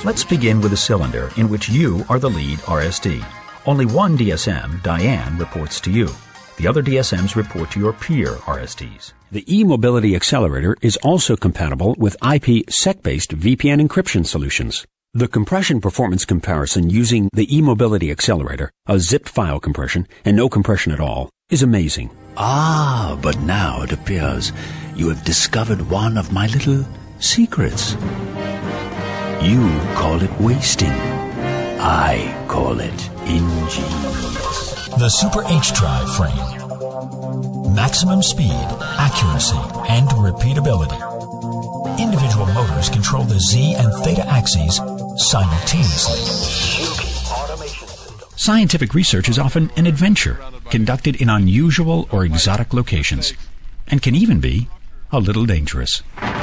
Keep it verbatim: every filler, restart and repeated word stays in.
Let's begin with a cylinder in which you are the lead R S D. Only one D S M, Diane, reports to you. The other D S Ms report to your peer R S Ds. The eMobility Accelerator is also compatible with I P sec based V P N encryption solutions. The compression performance comparison using the eMobility Accelerator, a zipped file compression and no compression at all, is amazing. Ah, but now it appears you have discovered one of my little secrets. You call it wasting. I call it ingenious. The Super H-Drive frame. Maximum speed, accuracy, and repeatability. Individual motors control the Z and theta axes simultaneously. Scientific research is often an adventure conducted in unusual or exotic locations and can even be a little dangerous.